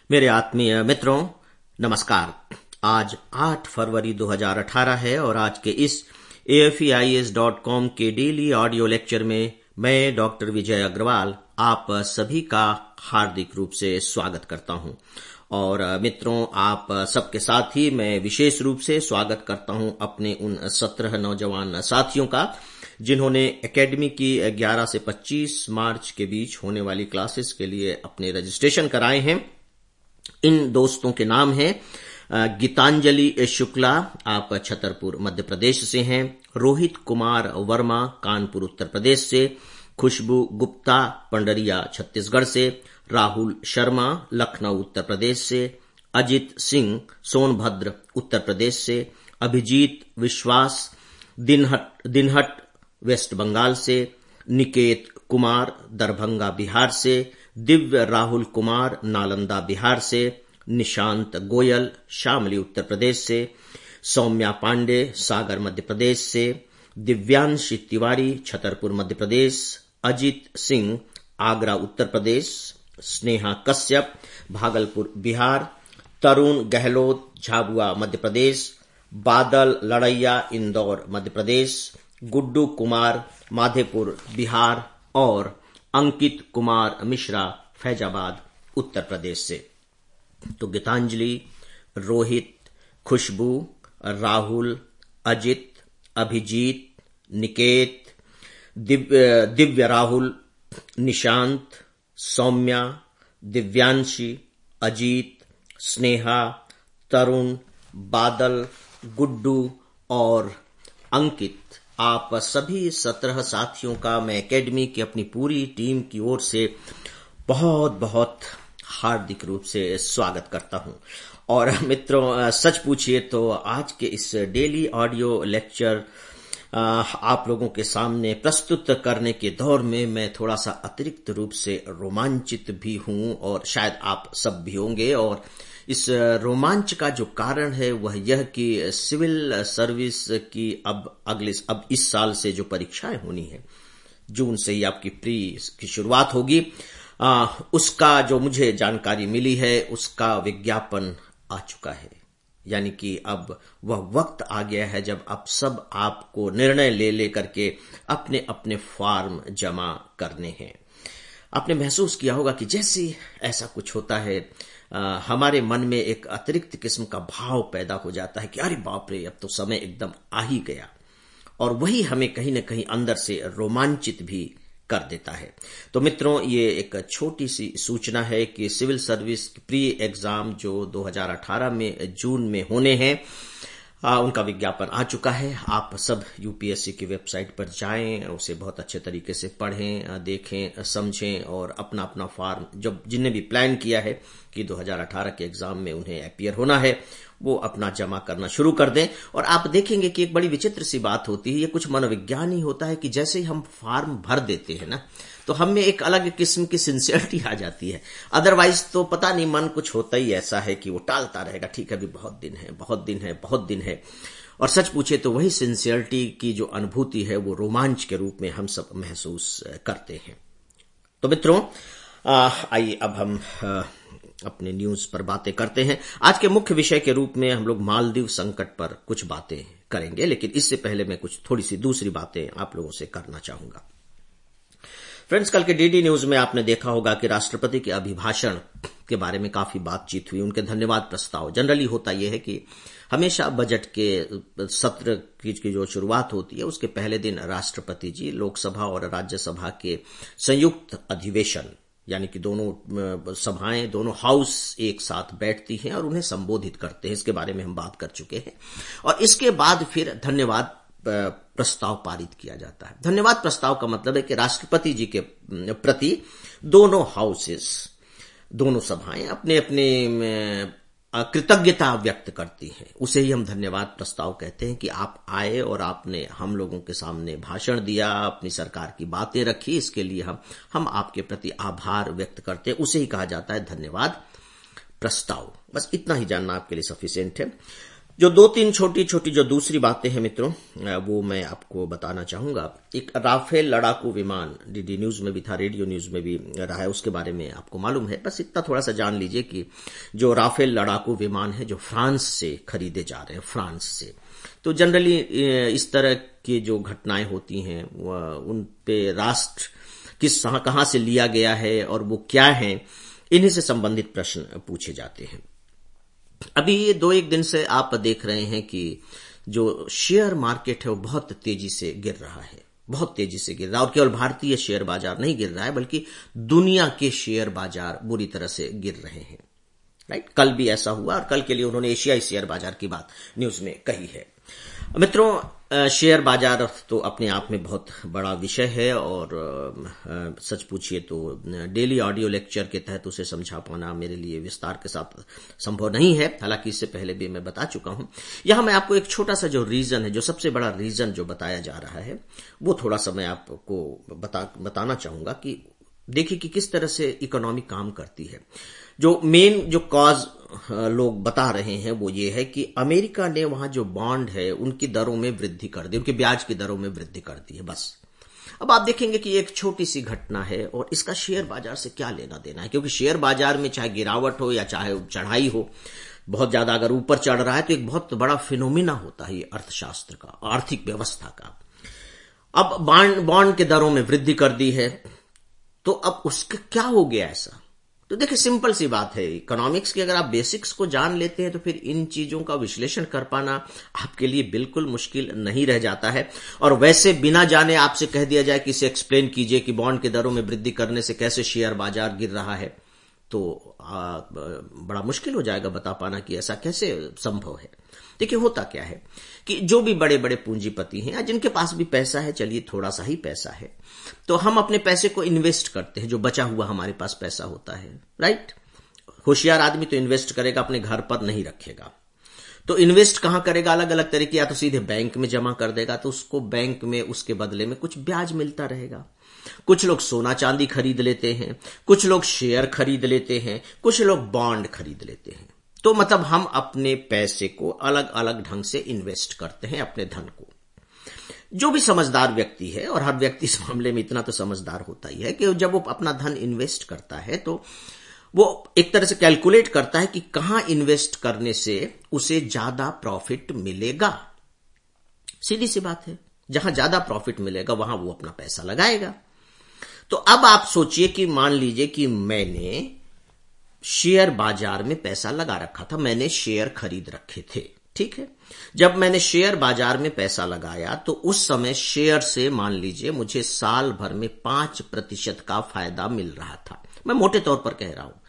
मेरे आत्मीय मित्रों, नमस्कार। आज 8 फरवरी 2018 है और आज के इस AFEIS.com के डेली ऑडियो लेक्चर में मैं डॉक्टर विजय अग्रवाल आप सभी का हार्दिक रूप से स्वागत करता हूं। और मित्रों, आप सबके साथ ही मैं विशेष रूप से स्वागत करता हूं अपने उन 17 नौजवान साथियों का जिन्होंने एकेडमी की 11 से 25 मार्च के बीच होने वाली क्लासेस के लिए अपने रजिस्ट्रेशन कराए हैं। इन दोस्तों के नाम हैं गीतांजलि शुक्ला, आप छतरपुर मध्य प्रदेश से हैं। रोहित कुमार वर्मा, कानपुर उत्तर प्रदेश से। खुशबू गुप्ता, पंडरिया छत्तीसगढ़ से। राहुल शर्मा, लखनऊ उत्तर प्रदेश से। अजित सिंह, सोनभद्र उत्तर प्रदेश से। अभिजीत विश्वास, दिनहट वेस्ट बंगाल से। निकेत कुमार, दरभंगा बिहार से। दिव्य राहुल कुमार, नालंदा बिहार से। निशांत गोयल, शामली उत्तर प्रदेश से। सौम्या पांडे, सागर मध्य प्रदेश से। दिव्यांशी तिवारी, छतरपुर मध्य प्रदेश। अजित सिंह, आगरा उत्तर प्रदेश। स्नेहा कश्यप, भागलपुर बिहार। तरुण गहलोत, झाबुआ मध्य प्रदेश। बादल लड़ैया, इंदौर मध्य प्रदेश। गुड्डू कुमार, माधेपुर बिहार। और अंकित कुमार मिश्रा, फैजाबाद उत्तर प्रदेश से। तो गीतांजलि, रोहित, खुशबू, राहुल, अजित, अभिजीत, निकेत, दिव्य राहुल, निशांत, सौम्या, दिव्यांशी, अजीत, स्नेहा, तरुण, बादल, गुड्डू और अंकित, आप सभी 17 साथियों का मैं एकेडमी की अपनी पूरी टीम की ओर से बहुत बहुत हार्दिक रूप से स्वागत करता हूं। और मित्रों, सच पूछिए तो आज के इस डेली ऑडियो लेक्चर आप लोगों के सामने प्रस्तुत करने के दौर में मैं थोड़ा सा अतिरिक्त रूप से रोमांचित भी हूं और शायद आप सब भी होंगे। और इस रोमांच का जो कारण है वह यह कि सिविल सर्विस की अब इस साल से जो परीक्षाएं होनी है, जून से ही आपकी प्री की शुरुआत होगी, उसका जो मुझे जानकारी मिली है उसका विज्ञापन आ चुका है। यानी कि अब वह वक्त आ गया है जब अब सब आपको निर्णय ले करके अपने अपने फॉर्म जमा करने हैं। आपने महसूस किया होगा कि जैसे ऐसा कुछ होता है हमारे मन में एक अतिरिक्त किस्म का भाव पैदा हो जाता है कि अरे बाप रे, अब तो समय एकदम आ ही गया। और वही हमें कहीं न कहीं अंदर से रोमांचित भी कर देता है। तो मित्रों, ये एक छोटी सी सूचना है कि सिविल सर्विस प्री एग्जाम जो 2018 में जून में होने हैं, उनका विज्ञापन आ चुका है। आप सब यूपीएससी की वेबसाइट पर जाएं, उसे बहुत अच्छे तरीके से पढ़ें, देखें, समझें और अपना अपना फॉर्म जब जिन्हें भी प्लान किया है कि 2018 के एग्जाम में उन्हें अपीयर होना है, वो अपना जमा करना शुरू कर दें। और आप देखेंगे कि एक बड़ी विचित्र सी बात होती है, ये कुछ मनोविज्ञान ही होता है कि जैसे ही हम फॉर्म भर देते हैं ना, तो हम में एक अलग किस्म की सिंसियरिटी आ जाती है। अदरवाइज तो पता नहीं, मन कुछ होता ही ऐसा है कि वो टालता रहेगा, ठीक है अभी बहुत दिन है, बहुत दिन है, बहुत दिन है। और सच पूछे तो वही सिंसियरिटी की जो अनुभूति है वो रोमांच के रूप में हम सब महसूस करते हैं। तो मित्रों, आइए अब हम अपने न्यूज पर बातें करते हैं। आज के मुख्य विषय के रूप में हम लोग मालदीव संकट पर कुछ बातें करेंगे, लेकिन इससे पहले मैं कुछ थोड़ी सी दूसरी बातें आप लोगों से करना चाहूंगा। फ्रेंड्स, कल के डीडी न्यूज में आपने देखा होगा कि राष्ट्रपति के अभिभाषण के बारे में काफी बातचीत हुई, उनके धन्यवाद प्रस्ताव। जनरली होता यह है कि हमेशा बजट के सत्र की जो शुरुआत होती है उसके पहले दिन राष्ट्रपति जी लोकसभा और राज्यसभा के संयुक्त अधिवेशन, यानी कि दोनों सभाएं, दोनों हाउस एक साथ बैठती हैं और उन्हें संबोधित करते हैं। इसके बारे में हम बात कर चुके हैं। और इसके बाद फिर धन्यवाद प्रस्ताव पारित किया जाता है। धन्यवाद प्रस्ताव का मतलब है कि राष्ट्रपति जी के प्रति दोनों हाउसेस, दोनों सभाएं अपने अपने कृतज्ञता व्यक्त करती हैं। उसे ही हम धन्यवाद प्रस्ताव कहते हैं कि आप आए और आपने हम लोगों के सामने भाषण दिया, अपनी सरकार की बातें रखी, इसके लिए हम आपके प्रति आभार व्यक्त करते हैं। उसे ही कहा जाता है धन्यवाद प्रस्ताव। बस इतना ही जानना आपके लिए सफिशिएंट है। जो दो तीन छोटी छोटी जो दूसरी बातें हैं मित्रों, वो मैं आपको बताना चाहूंगा। एक राफेल लड़ाकू विमान डीडी न्यूज में भी था, रेडियो न्यूज में भी रहा है, उसके बारे में आपको मालूम है। बस इतना थोड़ा सा जान लीजिए कि जो राफेल लड़ाकू विमान है जो फ्रांस से खरीदे जा रहे हैं, फ्रांस से, तो जनरली इस तरह की जो घटनाएं होती हैं उन पे राष्ट्र किस कहां से लिया गया है और वो क्या है, इन्हीं से संबंधित प्रश्न पूछे जाते हैं। अभी ये 2-1 दिन से आप देख रहे हैं कि जो शेयर मार्केट है वो बहुत तेजी से गिर रहा है, बहुत तेजी से गिर रहा है। और केवल भारतीय शेयर बाजार नहीं गिर रहा है, बल्कि दुनिया के शेयर बाजार बुरी तरह से गिर रहे हैं। राइट, कल भी ऐसा हुआ और कल के लिए उन्होंने एशियाई शेयर बाजार की बात न्यूज में कही है। मित्रों, शेयर बाजार तो अपने आप में बहुत बड़ा विषय है और सच पूछिए तो डेली ऑडियो लेक्चर के तहत उसे समझा पाना मेरे लिए विस्तार के साथ संभव नहीं है। हालांकि इससे पहले भी मैं बता चुका हूं। यहां मैं आपको एक छोटा सा जो रीजन है, जो सबसे बड़ा रीजन जो बताया जा रहा है, वो थोड़ा सा मैं आपको बताना चाहूंगा कि देखिए कि किस तरह से इकोनॉमी काम करती है। जो मेन जो कॉज लोग बता रहे हैं वो ये है कि अमेरिका ने वहां जो बॉन्ड है उनकी दरों में वृद्धि कर दी, उनके ब्याज की दरों में वृद्धि कर दी है, बस। अब आप देखेंगे कि एक छोटी सी घटना है और इसका शेयर बाजार से क्या लेना देना है, क्योंकि शेयर बाजार में चाहे गिरावट हो या चाहे चढ़ाई हो, बहुत ज्यादा अगर ऊपर चढ़ रहा है तो एक बहुत बड़ा फिनोमिना होता है ये अर्थशास्त्र का, आर्थिक व्यवस्था का। अब बॉन्ड के दरों में वृद्धि कर दी है तो अब उसका क्या हो गया ऐसा? तो देखिए, सिंपल सी बात है, इकोनॉमिक्स की अगर आप बेसिक्स को जान लेते हैं तो फिर इन चीजों का विश्लेषण कर पाना आपके लिए बिल्कुल मुश्किल नहीं रह जाता है। और वैसे बिना जाने आपसे कह दिया जाए कि इसे एक्सप्लेन कीजिए कि बॉन्ड के दरों में वृद्धि करने से कैसे शेयर बाजार गिर रहा है, तो बड़ा मुश्किल हो जाएगा बता पाना कि ऐसा कैसे संभव है। देखिए, होता क्या है कि जो भी बड़े बड़े पूंजीपति हैं या जिनके पास भी पैसा है, चलिए थोड़ा सा ही पैसा है, तो हम अपने पैसे को इन्वेस्ट करते हैं, जो बचा हुआ हमारे पास पैसा होता है। राइट, होशियार आदमी तो इन्वेस्ट करेगा, अपने घर पर नहीं रखेगा। तो इन्वेस्ट कहां करेगा? अलग अलग तरीके, या तो सीधे बैंक में जमा कर देगा, तो उसको बैंक में उसके बदले में कुछ ब्याज मिलता रहेगा। कुछ लोग सोना चांदी खरीद लेते हैं, कुछ लोग शेयर खरीद लेते हैं, कुछ लोग बॉन्ड खरीद लेते हैं। तो मतलब हम अपने पैसे को अलग अलग ढंग से इन्वेस्ट करते हैं, अपने धन को। जो भी समझदार व्यक्ति है, और हर व्यक्ति इस मामले में इतना तो समझदार होता ही है कि जब वो अपना धन इन्वेस्ट करता है तो वो एक तरह से कैलकुलेट करता है कि कहां इन्वेस्ट करने से उसे ज्यादा प्रॉफिट मिलेगा। सीधी सी बात है, जहां ज्यादा प्रॉफिट मिलेगा वहां वो अपना पैसा लगाएगा। तो अब आप सोचिए कि मान लीजिए कि मैंने शेयर बाजार में पैसा लगा रखा था, मैंने शेयर खरीद रखे थे, ठीक है। जब मैंने शेयर बाजार में पैसा लगाया तो उस समय शेयर से मान लीजिए मुझे साल भर में 5% का फायदा मिल रहा था। मैं मोटे तौर पर कह रहा हूं,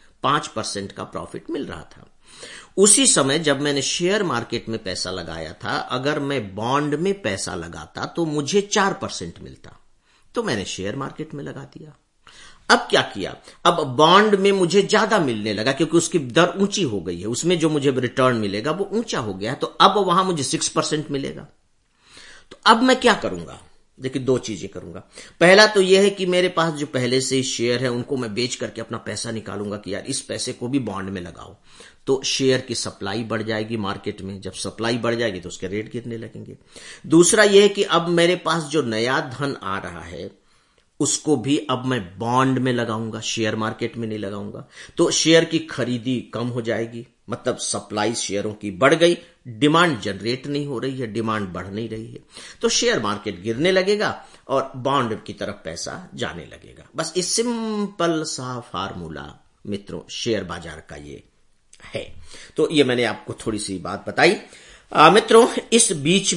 5% का प्रॉफिट मिल रहा था। उसी समय जब मैंने शेयर मार्केट में पैसा लगाया था, अगर मैं बॉन्ड में पैसा लगाता तो मुझे 4% मिलता, तो मैंने शेयर मार्केट में लगा दिया। अब क्या किया? अब बॉन्ड में मुझे ज्यादा मिलने लगा क्योंकि उसकी दर ऊंची हो गई है, उसमें जो मुझे रिटर्न मिलेगा वो ऊंचा हो गया है, तो अब वहां मुझे 6% मिलेगा। तो अब मैं क्या करूंगा? देखिए, 2 चीजें करूंगा। पहला तो यह है कि मेरे पास जो पहले से ही शेयर है उनको मैं बेच करके अपना पैसा निकालूंगा कि यार इस पैसे को भी बॉन्ड में लगाओ, तो शेयर की सप्लाई बढ़ जाएगी मार्केट में। जब सप्लाई बढ़ जाएगी तो उसके रेट गिरने लगेंगे। दूसरा यह है कि अब मेरे पास जो नया धन आ रहा है उसको भी अब मैं बॉन्ड में लगाऊंगा, शेयर मार्केट में नहीं लगाऊंगा, तो शेयर की खरीदी कम हो जाएगी। मतलब सप्लाई शेयरों की बढ़ गई, डिमांड जनरेट नहीं हो रही है, डिमांड बढ़ नहीं रही है, तो शेयर मार्केट गिरने लगेगा और बॉन्ड की तरफ पैसा जाने लगेगा। बस इस सिंपल सा फार्मूला मित्रों शेयर बाजार का ये है। तो ये मैंने आपको थोड़ी सी बात बताई। मित्रों, इस बीच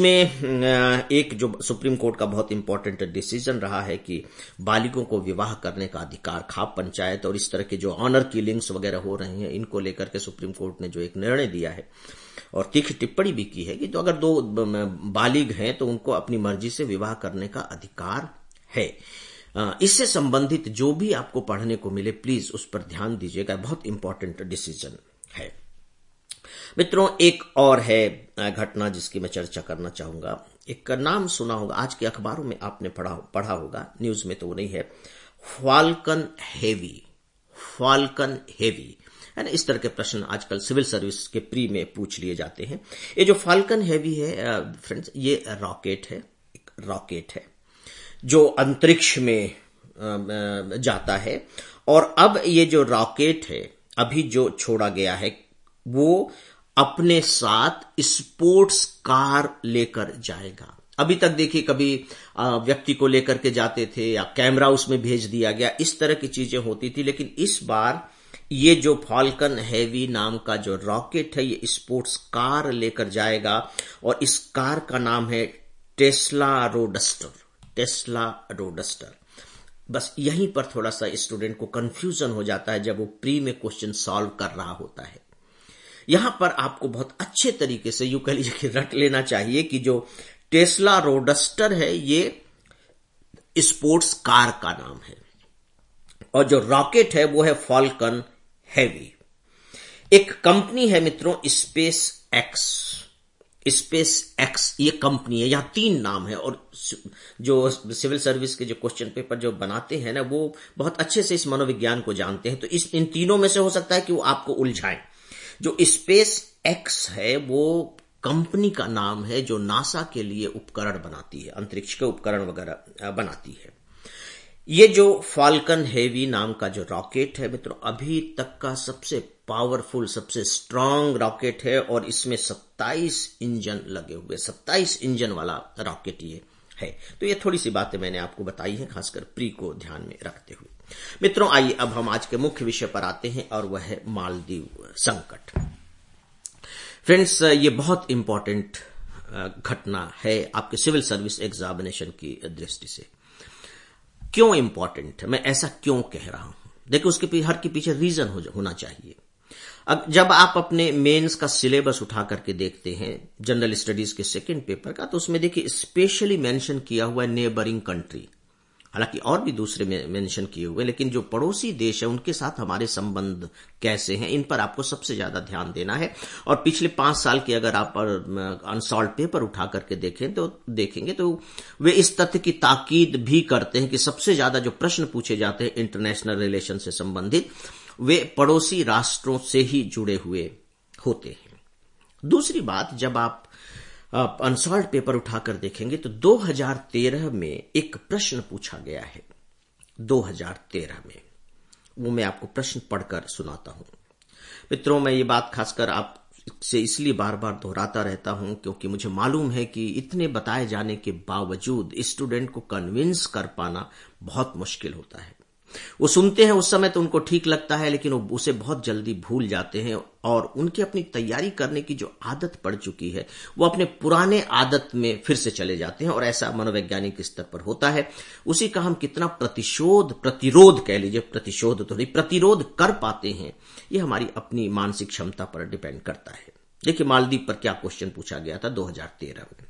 में एक जो सुप्रीम कोर्ट का बहुत इंपॉर्टेंट डिसीजन रहा है कि बालिगों को विवाह करने का अधिकार, खाप पंचायत और इस तरह के जो ऑनर किलिंग्स वगैरह हो रहे हैं, इनको लेकर के सुप्रीम कोर्ट ने जो एक निर्णय दिया है और तीखी टिप्पणी भी की है कि तो अगर 2 बालिग हैं तो उनको अपनी मर्जी से विवाह करने का अधिकार है। इससे संबंधित जो भी आपको पढ़ने को मिले प्लीज उस पर ध्यान दीजिएगा, बहुत इंपॉर्टेंट डिसीजन है। मित्रों, एक और है घटना जिसकी मैं चर्चा करना चाहूंगा। एक नाम सुना होगा, आज के अखबारों में आपने पढ़ा होगा, न्यूज में तो वो नहीं है, फाल्कन हेवी। है ना। इस तरह के प्रश्न आजकल सिविल सर्विस के प्री में पूछ लिए जाते हैं। ये जो फाल्कन हेवी है फ्रेंड्स, ये रॉकेट है, एक रॉकेट है जो अंतरिक्ष में जाता है। और अब ये जो रॉकेट है अभी जो छोड़ा गया है वो अपने साथ स्पोर्ट्स कार लेकर जाएगा। अभी तक देखिए कभी व्यक्ति को लेकर के जाते थे या कैमरा उसमें भेज दिया गया, इस तरह की चीजें होती थी। लेकिन इस बार ये जो फाल्कन हेवी नाम का जो रॉकेट है ये स्पोर्ट्स कार लेकर जाएगा और इस कार का नाम है टेस्ला रोडस्टर। Tesla roadster. बस यहीं पर थोड़ा सा स्टूडेंट को कंफ्यूजन हो जाता है जब वो प्री में क्वेश्चन सॉल्व कर रहा होता है। यहां पर आपको बहुत अच्छे तरीके से यूं कह लीजिए कि रट लेना चाहिए कि जो टेस्ला रोडस्टर है ये स्पोर्ट्स कार का नाम है और जो रॉकेट है वो है फाल्कन हेवी। एक कंपनी है मित्रों स्पेस एक्स। स्पेस एक्स ये कंपनी है, यहां 3 नाम है और जो सिविल सर्विस के जो क्वेश्चन पेपर जो बनाते हैं ना वो बहुत अच्छे से इस मनोविज्ञान को जानते हैं। तो इन तीनों में से हो सकता है कि वो आपको उलझाएं। जो स्पेस एक्स है वो कंपनी का नाम है जो नासा के लिए उपकरण बनाती है, अंतरिक्ष के उपकरण वगैरह बनाती है। ये जो फाल्कन हेवी नाम का जो रॉकेट है मित्रों अभी तक का सबसे पावरफुल, सबसे स्ट्रांग रॉकेट है और इसमें 27 इंजन लगे हुए, 27 इंजन वाला रॉकेट ये है। तो ये थोड़ी सी बातें मैंने आपको बताई हैं खासकर प्री को ध्यान में रखते हुए। मित्रों आइए अब हम आज के मुख्य विषय पर आते हैं और वह है मालदीव संकट। फ्रेंड्स ये बहुत इंपॉर्टेंट घटना है आपके सिविल सर्विस एग्जामिनेशन की दृष्टि से। क्यों इंपॉर्टेंट है, मैं ऐसा क्यों कह रहा हूं? देखिए उसके हर के पीछे रीजन होना चाहिए। अब जब आप अपने मेंस का सिलेबस उठा करके देखते हैं जनरल स्टडीज के सेकंड पेपर का, तो उसमें देखिए स्पेशली मेंशन किया हुआ है नेबरिंग कंट्री। हालांकि और भी दूसरे में मेंशन किए हुए, लेकिन जो पड़ोसी देश है उनके साथ हमारे संबंध कैसे हैं इन पर आपको सबसे ज्यादा ध्यान देना है। और पिछले 5 साल के अगर आप अनसॉल्व पेपर उठा करके देखेंगे तो वे इस तथ्य की ताकीद भी करते हैं कि सबसे ज्यादा जो प्रश्न पूछे जाते हैं इंटरनेशनल रिलेशन से संबंधित वे पड़ोसी राष्ट्रों से ही जुड़े हुए होते हैं। दूसरी बात, जब आप अनसॉल्व पेपर उठाकर देखेंगे तो 2013 में एक प्रश्न पूछा गया है। 2013 में वो मैं आपको प्रश्न पढ़कर सुनाता हूं। मित्रों मैं ये बात खासकर आपसे इसलिए बार बार दोहराता रहता हूं क्योंकि मुझे मालूम है कि इतने बताए जाने के बावजूद स्टूडेंट को कन्विंस कर पाना बहुत मुश्किल होता है। वो सुनते हैं उस समय तो उनको ठीक लगता है, लेकिन वो उसे बहुत जल्दी भूल जाते हैं और उनकी अपनी तैयारी करने की जो आदत पड़ चुकी है वो अपने पुराने आदत में फिर से चले जाते हैं और ऐसा मनोवैज्ञानिक स्तर पर होता है। उसी का हम कितना प्रतिरोध कह लीजिए, प्रतिशोध तो नहीं, प्रतिरोध कर पाते हैं, ये हमारी अपनी मानसिक क्षमता पर डिपेंड करता है। देखिए मालदीव पर क्या क्वेश्चन पूछा गया था 2013 में।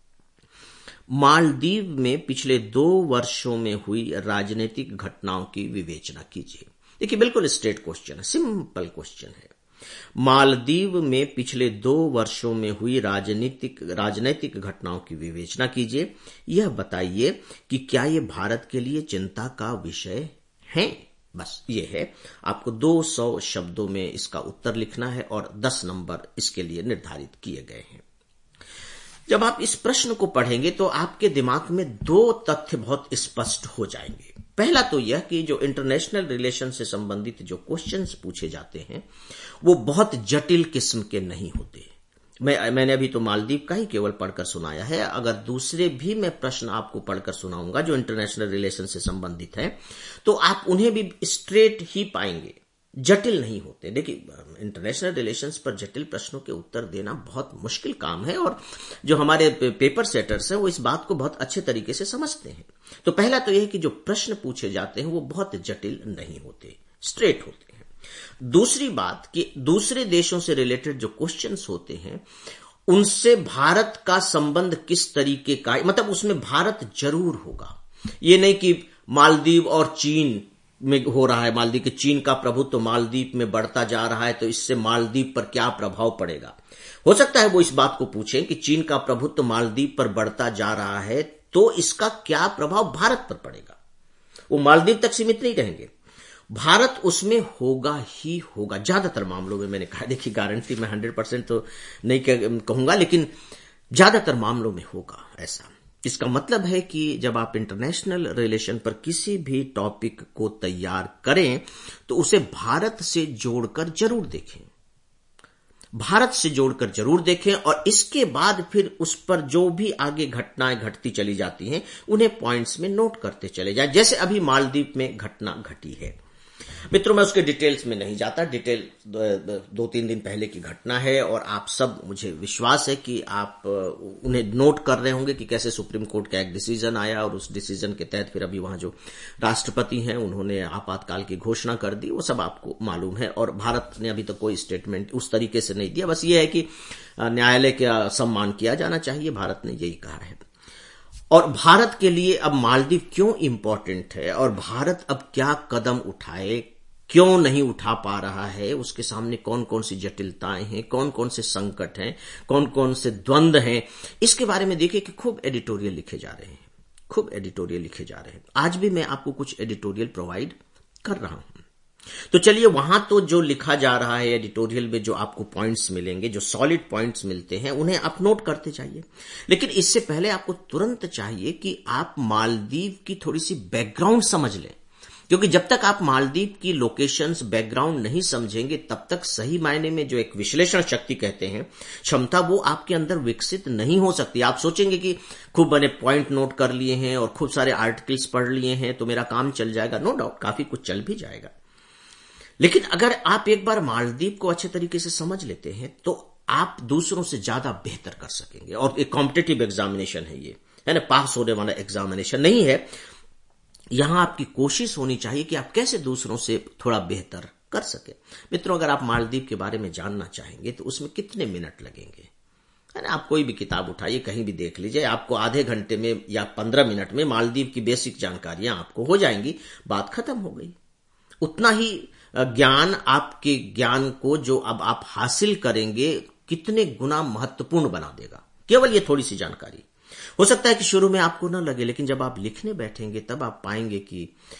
मालदीव में पिछले 2 वर्षों में हुई राजनीतिक घटनाओं की विवेचना कीजिए। देखिए बिल्कुल स्ट्रेट क्वेश्चन है, सिंपल क्वेश्चन है। मालदीव में पिछले 2 वर्षों में हुई राजनीतिक घटनाओं की विवेचना कीजिए। यह बताइए कि क्या ये भारत के लिए चिंता का विषय है। बस ये है, आपको 200 शब्दों में इसका उत्तर लिखना है और 10 नंबर इसके लिए निर्धारित किए गए हैं। जब आप इस प्रश्न को पढ़ेंगे तो आपके दिमाग में 2 तथ्य बहुत स्पष्ट हो जाएंगे। पहला तो यह कि जो इंटरनेशनल रिलेशन से संबंधित जो क्वेश्चंस पूछे जाते हैं वो बहुत जटिल किस्म के नहीं होते। मैंने अभी तो मालदीव का ही केवल पढ़कर सुनाया है, अगर दूसरे भी मैं प्रश्न आपको पढ़कर सुनाऊंगा जो इंटरनेशनल रिलेशन से संबंधित है तो आप उन्हें भी स्ट्रेट ही पाएंगे, जटिल नहीं होते। देखिए इंटरनेशनल रिलेशंस पर जटिल प्रश्नों के उत्तर देना बहुत मुश्किल काम है और जो हमारे पेपर सेटर्स हैं वो इस बात को बहुत अच्छे तरीके से समझते हैं। तो पहला तो यह है कि जो प्रश्न पूछे जाते हैं वो बहुत जटिल नहीं होते, स्ट्रेट होते हैं। दूसरी बात कि दूसरे देशों से रिलेटेड जो क्वेश्चंस होते हैं उनसे भारत का संबंध किस तरीके का, मतलब उसमें भारत जरूर होगा। ये नहीं कि मालदीव और चीन में हो रहा है, मालदीव के चीन का प्रभुत्व मालदीव में बढ़ता जा रहा है तो इससे मालदीव पर क्या प्रभाव पड़ेगा। हो सकता है वो इस बात को पूछें कि चीन का प्रभुत्व मालदीव पर बढ़ता जा रहा है तो इसका क्या प्रभाव भारत पर पड़ेगा। वो मालदीव तक सीमित नहीं रहेंगे, भारत उसमें होगा ही होगा। ज्यादातर मामलों में मैंने कहा, देखिए गारंटी मैं 100% तो नहीं कहूंगा, लेकिन ज्यादातर मामलों में होगा ऐसा। इसका मतलब है कि जब आप इंटरनेशनल रिलेशन पर किसी भी टॉपिक को तैयार करें तो उसे भारत से जोड़कर जरूर देखें, भारत से जोड़कर जरूर देखें, और इसके बाद फिर उस पर जो भी आगे घटनाएं घटती चली जाती हैं उन्हें पॉइंट्स में नोट करते चले जाएं। जैसे अभी मालदीव में घटना घटी है मित्रों, मैं उसके डिटेल्स में नहीं जाता, डिटेल 2-3 दिन पहले की घटना है, और आप सब, मुझे विश्वास है कि आप उन्हें नोट कर रहे होंगे कि कैसे सुप्रीम कोर्ट का एक डिसीजन आया, और उस डिसीजन के तहत फिर अभी वहां जो राष्ट्रपति हैं उन्होंने आपातकाल की घोषणा कर दी, वो सब आपको मालूम है। और भारत ने अभी तक कोई स्टेटमेंट उस तरीके से नहीं दिया, बस ये है कि न्यायालय का सम्मान किया जाना चाहिए, भारत ने यही कहा है। और भारत के लिए अब मालदीव क्यों इंपॉर्टेंट है, और भारत अब क्या कदम उठाए, क्यों नहीं उठा पा रहा है, उसके सामने कौन कौन सी जटिलताएं हैं, कौन कौन से संकट हैं, कौन कौन से द्वंद्व हैं, इसके बारे में देखिए कि खूब एडिटोरियल लिखे जा रहे हैं, खूब एडिटोरियल लिखे जा रहे हैं। आज भी मैं आपको कुछ एडिटोरियल प्रोवाइड कर रहा हूं। तो चलिए, वहां तो जो लिखा जा रहा है एडिटोरियल में, जो आपको पॉइंट्स मिलेंगे, जो सॉलिड पॉइंट्स मिलते हैं, उन्हें आप नोट करते जाइए। लेकिन इससे पहले आपको तुरंत चाहिए कि आप मालदीव की थोड़ी सी बैकग्राउंड समझ लें, क्योंकि जब तक आप मालदीव की लोकेशंस, बैकग्राउंड नहीं समझेंगे, तब तक सही मायने में जो एक विश्लेषण शक्ति कहते हैं, क्षमता, वो आपके अंदर विकसित नहीं हो सकती। आप सोचेंगे कि खूब मैंने पॉइंट नोट कर लिए हैं और खूब सारे आर्टिकल्स पढ़ लिए हैं तो मेरा काम चल जाएगा। नो डाउट, काफी कुछ चल भी जाएगा, लेकिन अगर आप एक बार मालदीव को अच्छे तरीके से समझ लेते हैं तो आप दूसरों से ज्यादा बेहतर कर सकेंगे। और एक कॉम्पिटिटिव एग्जामिनेशन है ये, है ना, पास होने वाला एग्जामिनेशन नहीं है। यहां आपकी कोशिश होनी चाहिए कि आप कैसे दूसरों से थोड़ा बेहतर कर सके। मित्रों, अगर आप मालदीव के बारे में जानना चाहेंगे तो उसमें कितने मिनट लगेंगे, है ना, आप कोई भी किताब उठाइए, कहीं भी देख लीजिए, आपको आधे घंटे में या 15 मिनट में मालदीव की बेसिक जानकारियां आपको हो जाएंगी, बात खत्म हो गई। उतना ही ज्ञान, आपके ज्ञान को जो अब आप हासिल करेंगे, कितने गुना महत्वपूर्ण बना देगा केवल ये थोड़ी सी जानकारी। हो सकता है कि शुरू में आपको न लगे, लेकिन जब आप लिखने बैठेंगे तब आप पाएंगे कि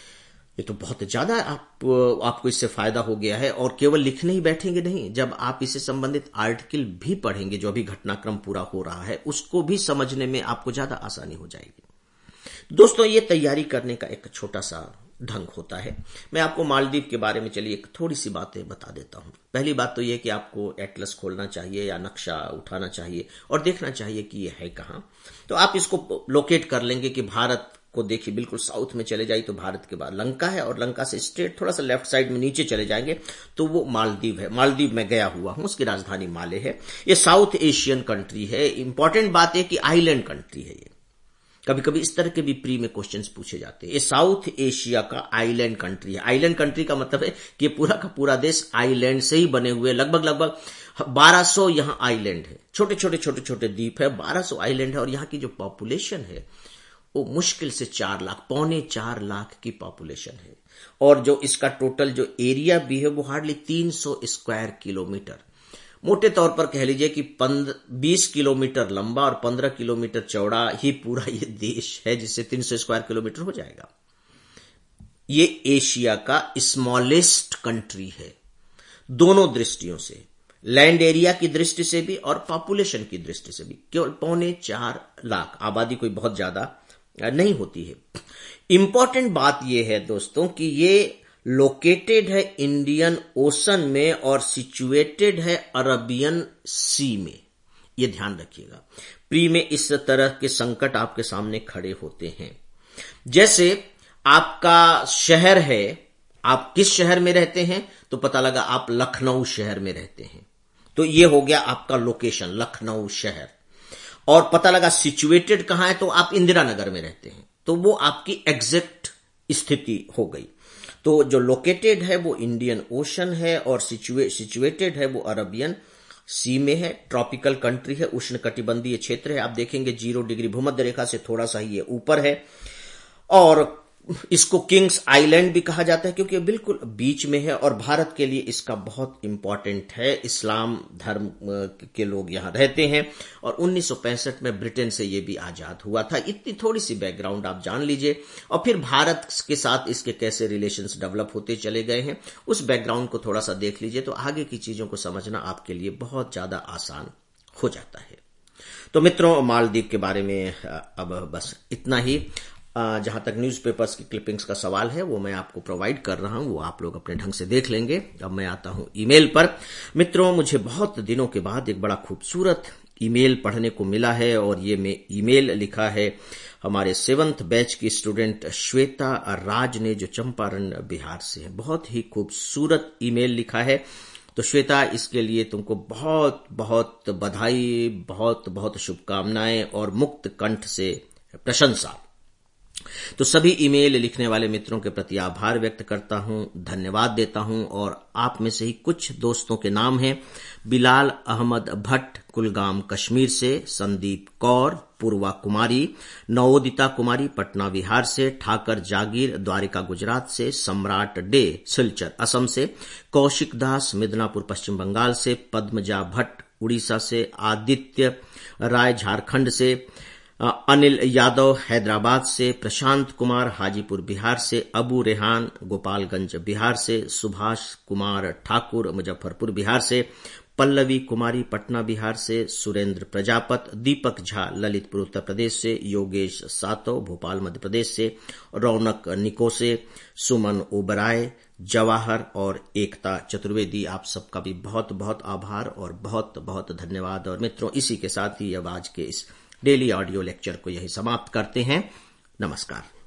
ये तो बहुत ज्यादा आपको इससे फायदा हो गया है। और केवल लिखने ही बैठेंगे नहीं, जब आप इससे संबंधित आर्टिकल भी पढ़ेंगे, जो अभी घटनाक्रम पूरा हो रहा है, उसको भी समझने में आपको ज्यादा आसानी हो जाएगी। दोस्तों, ये तैयारी करने का एक छोटा सा ढंग होता है। मैं आपको मालदीव के बारे में चलिए एक थोड़ी सी बातें बता देता हूं। पहली बात तो यह कि आपको एटलस खोलना चाहिए या नक्शा उठाना चाहिए और देखना चाहिए कि यह है कहां। तो आप इसको लोकेट कर लेंगे कि भारत को देखिए, बिल्कुल साउथ में चले जाइए तो भारत के बाद लंका है, और लंका से स्ट्रेट थोड़ा सा लेफ्ट साइड में नीचे चले जाएंगे तो वो मालदीव है। मालदीव में गया हुआ हूं, उसकी राजधानी माले है। ये साउथ एशियन कंट्री है। इंपॉर्टेंट बात है कि आइलैंड कंट्री है ये। कभी कभी इस तरह के भी प्री में क्वेश्चंस पूछे जाते हैं। ये साउथ एशिया का आइलैंड कंट्री है। आइलैंड कंट्री का मतलब है कि पूरा का पूरा देश आइलैंड से ही बने हुए, लगभग 1200 यहां आइलैंड है, छोटे छोटे द्वीप है, 1200 आइलैंड है। और यहां की जो पॉपुलेशन है वो मुश्किल से 4 लाख, 3.25 लाख की पॉपुलेशन है। और जो इसका टोटल जो एरिया भी है वो हार्डली 300 स्क्वायर किलोमीटर, मोटे तौर पर कह लीजिए कि 20 किलोमीटर लंबा और 15 किलोमीटर चौड़ा ही पूरा ये देश है, जिससे 300 स्क्वायर किलोमीटर हो जाएगा। ये एशिया का स्मॉलेस्ट कंट्री है, दोनों दृष्टियों से, लैंड एरिया की दृष्टि से भी और पॉपुलेशन की दृष्टि से भी। केवल 3.25 लाख, आबादी कोई बहुत ज्यादा नहीं होती है। इंपॉर्टेंट बात यह है दोस्तों कि ये लोकेटेड है इंडियन ओशन में और सिचुएटेड है अरबियन सी में। यह ध्यान रखिएगा, प्री में इस तरह के संकट आपके सामने खड़े होते हैं। जैसे आपका शहर है, आप किस शहर में रहते हैं, तो पता लगा आप लखनऊ शहर में रहते हैं, तो यह हो गया आपका लोकेशन, लखनऊ शहर। और पता लगा सिचुएटेड कहां है, तो आप इंदिरा नगर में रहते हैं, तो वो आपकी एग्जैक्ट स्थिति हो गई। तो जो लोकेटेड है वो इंडियन ओशन है और सिचुएटेड है वो अरबियन सी में है। ट्रॉपिकल कंट्री है, उष्णकटिबंधीय क्षेत्र है। आप देखेंगे 0 डिग्री भूमध्य रेखा से थोड़ा सा ही ये ऊपर है। और इसको किंग्स आइलैंड भी कहा जाता है क्योंकि बिल्कुल बीच में है और भारत के लिए इसका बहुत इंपॉर्टेंट है। इस्लाम धर्म के लोग यहां रहते हैं और 1965 में ब्रिटेन से ये भी आजाद हुआ था। इतनी थोड़ी सी बैकग्राउंड आप जान लीजिए और फिर भारत के साथ इसके कैसे रिलेशंस डेवलप होते चले गए हैं उस बैकग्राउंड को थोड़ा सा देख लीजिए तो आगे की चीजों को समझना आपके लिए बहुत ज्यादा आसान हो जाता है। तो मित्रों, मालदीव के बारे में अब बस इतना ही। जहां तक न्यूज़पेपर्स की क्लिपिंग्स का सवाल है वो मैं आपको प्रोवाइड कर रहा हूं, वो आप लोग अपने ढंग से देख लेंगे। अब मैं आता हूं ईमेल पर। मित्रों, मुझे बहुत दिनों के बाद एक बड़ा खूबसूरत ईमेल पढ़ने को मिला है और ये में ईमेल लिखा है हमारे 7th बैच की स्टूडेंट श्वेता राज ने, जो चंपारण बिहार से है। बहुत ही खूबसूरत ईमेल लिखा है। तो श्वेता, इसके लिए तुमको बहुत बहुत बधाई, बहुत बहुत शुभकामनाएं और मुक्त कंठ से प्रशंसा। तो सभी ईमेल लिखने वाले मित्रों के प्रति आभार व्यक्त करता हूं, धन्यवाद देता हूं। और आप में से ही कुछ दोस्तों के नाम हैं: बिलाल अहमद भट्ट कुलगाम कश्मीर से, संदीप कौर, पूर्वा कुमारी, नवोदिता कुमारी पटना बिहार से, ठाकर जागीर द्वारिका गुजरात से, सम्राट डे सिलचर असम से, कौशिक दास मिदनापुर पश्चिम बंगाल से, पद्मजा भट्ट उड़ीसा से, आदित्य राय झारखंड से, अनिल यादव हैदराबाद से, प्रशांत कुमार हाजीपुर बिहार से, अबू रेहान गोपालगंज बिहार से, सुभाष कुमार ठाकुर मुजफ्फरपुर बिहार से, पल्लवी कुमारी पटना बिहार से, सुरेंद्र प्रजापत, दीपक झा ललितपुर उत्तर प्रदेश से, योगेश सातो भोपाल मध्य प्रदेश से, रौनक निकोसे, सुमन ओबराय, जवाहर और एकता चतुर्वेदी, आप सबका भी बहुत बहुत आभार और बहुत बहुत धन्यवाद। और मित्रों, इसी के साथ ही अब आज के इस डेली ऑडियो लेक्चर को यही समाप्त करते हैं। नमस्कार।